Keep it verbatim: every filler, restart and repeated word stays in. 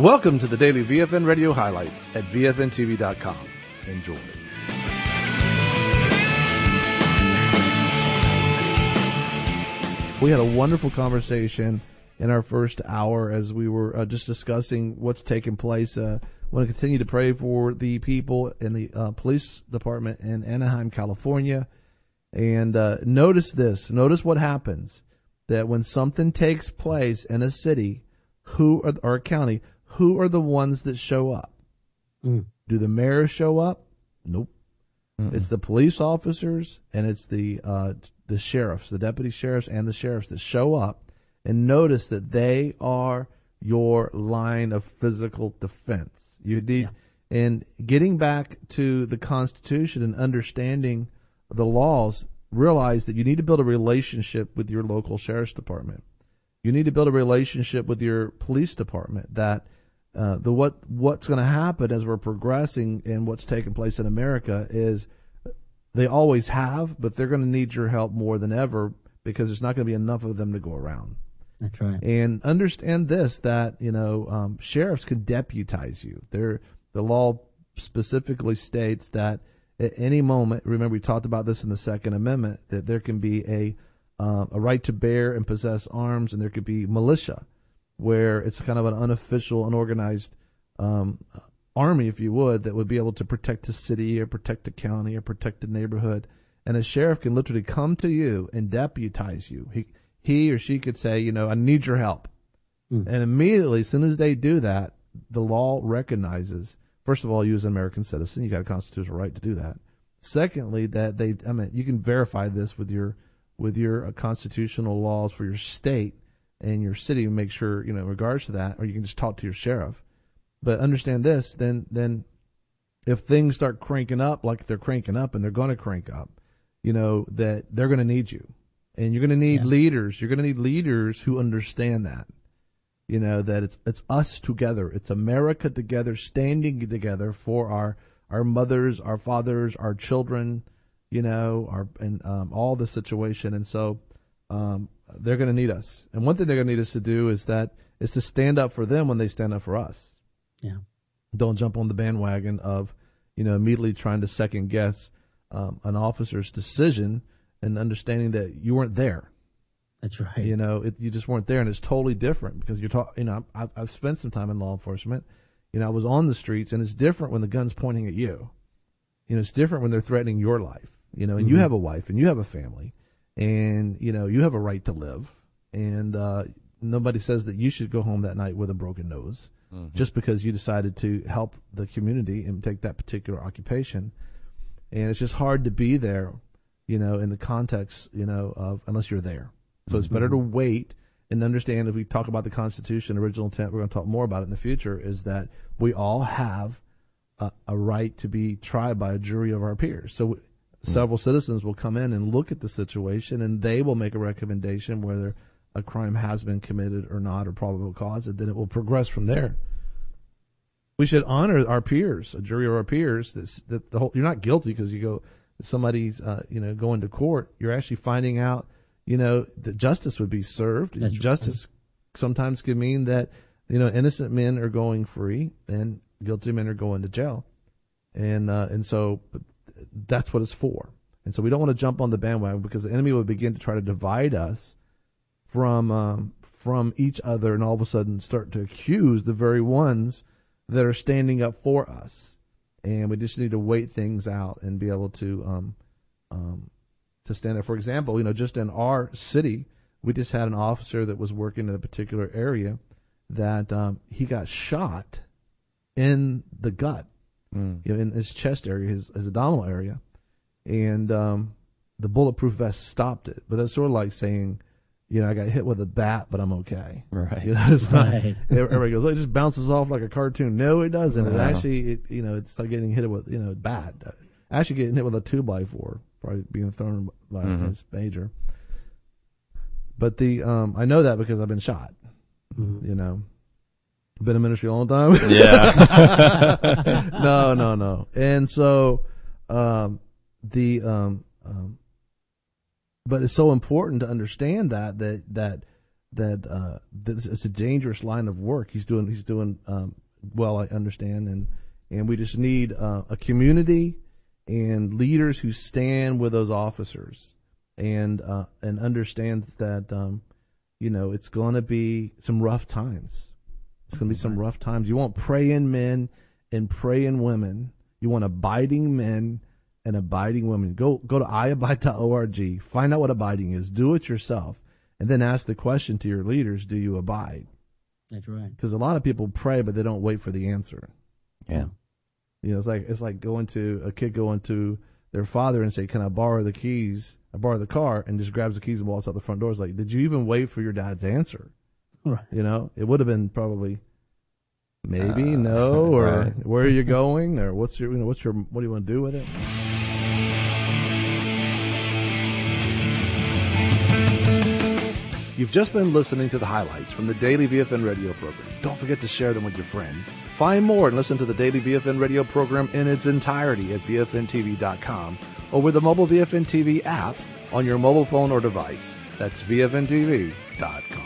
Welcome to the daily V F N Radio highlights at V F N T V dot com. Enjoy. We had a wonderful conversation in our first hour as we were uh, just discussing what's taking place. Uh, I want to continue to pray for the people in the uh, police department in Anaheim, California. And uh, notice this. Notice what happens, that when something takes place in a city who are, or a county, who are the ones that show up? Mm. Do the mayors show up? Nope. Mm-mm. It's the police officers and it's the uh, the sheriffs, the deputy sheriffs and the sheriffs that show up. And notice that they are your line of physical defense. You need, yeah. And getting back to the Constitution and understanding the laws, realize that you need to build a relationship with your local sheriff's department. You need to build a relationship with your police department. That uh, the what what's going to happen as we're progressing in what's taking place in America is they always have, but they're going to need your help more than ever because there's not going to be enough of them to go around. That's right. And understand this, that, you know, um, sheriffs can deputize you. They're, the law specifically states that at any moment, remember we talked about this in the Second Amendment, that there can be a uh, a right to bear and possess arms, and there could be militia, where it's kind of an unofficial, unorganized um, army, if you would, that would be able to protect the city or protect the county or protect the neighborhood. And a sheriff can literally come to you and deputize you. He he or she could say, you know, I need your help. Mm. And immediately, as soon as they do that, the law recognizes, first of all, you as an American citizen, you got a constitutional right to do that. Secondly, that they, I mean, you can verify this with your with your uh, constitutional laws for your state and your city and make sure, you know, in regards to that, or you can just talk to your sheriff. But understand this, then then if things start cranking up like they're cranking up, and they're going to crank up, you know, that they're going to need you. And you're going to need yeah. leaders. You're going to need leaders who understand that. You know, that it's it's us together. It's America together, standing together for our our mothers, our fathers, our children, you know, our and um, all the situation. And so um, they're going to need us. And one thing they're going to need us to do is that is to stand up for them when they stand up for us. Yeah. Don't jump on the bandwagon of, you know, immediately trying to second guess um, an officer's decision and understanding that you weren't there. That's right. You know, it, you just weren't there, and it's totally different because you're talking. You know, I've, I've spent some time in law enforcement. You know, I was on the streets, and it's different when the gun's pointing at you. You know, it's different when they're threatening your life. You know, and mm-hmm. you have a wife, and you have a family, and you know you have a right to live. And uh, nobody says that you should go home that night with a broken nose mm-hmm. just because you decided to help the community and take that particular occupation. And it's just hard to be there, you know, in the context, you know, of unless you're there. So it's better to wait and understand. If we talk about the Constitution, original intent, we're going to talk more about it in the future, is that we all have a, a right to be tried by a jury of our peers. So mm-hmm. several citizens will come in and look at the situation, and they will make a recommendation whether a crime has been committed or not, or probable cause, and then it will progress from there. We should honor our peers, a jury of our peers. That, that the whole, you're not guilty because you go, somebody's, uh, you know, going to court. You're actually finding out, you know, that justice would be served. That's justice right. Sometimes can mean that, you know, innocent men are going free and guilty men are going to jail. And, uh, and so but that's what it's for. And so we don't want to jump on the bandwagon because the enemy will begin to try to divide us from, um, from each other, and all of a sudden start to accuse the very ones that are standing up for us. And we just need to wait things out and be able to, um, um, to stand there. For example, you know, just in our city, we just had an officer that was working in a particular area that um, he got shot in the gut, mm. you know, in his chest area, his, his abdominal area, and um, the bulletproof vest stopped it. But that's sort of like saying, you know, I got hit with a bat, but I'm okay. Right. You know, it's right. not, everybody goes, oh, it just bounces off like a cartoon. No, it doesn't. Wow. It actually, it, you know, it's like getting hit with, you know, bad. Actually getting hit with a two by four. Probably being thrown by mm-hmm. his major. But the um, I know that because I've been shot. Mm-hmm. You know, been in ministry a long time. Yeah. no, no, no. And so um, the um, um, but it's so important to understand that that that that uh, this, it's a dangerous line of work. He's doing he's doing um, well, I understand, and and we just need uh, a community and leaders who stand with those officers and uh, and understands that um, you know it's going to be some rough times. It's going to be some rough times. You want praying men and praying women. You want abiding men and abiding women. Go go to i abide dot org. Find out what abiding is. Do it yourself. And then ask the question to your leaders, do you abide? That's right. Because a lot of people pray, but they don't wait for the answer. Yeah. You know, it's like it's like going to a kid going to their father and say, can I borrow the keys? I borrow the car, and just grabs the keys and walks out the front door. It's like, did you even wait for your dad's answer? Right. You know, it would have been probably maybe, Uh, no, or right. where are you going, or what's your, you know, what's your, what do you want to do with it? You've just been listening to the highlights from the Daily V F N radio program. Don't forget to share them with your friends. Find more and listen to the Daily V F N radio program in its entirety at V F N T V dot com or with the mobile V F N T V app on your mobile phone or device. That's V F N T V dot com.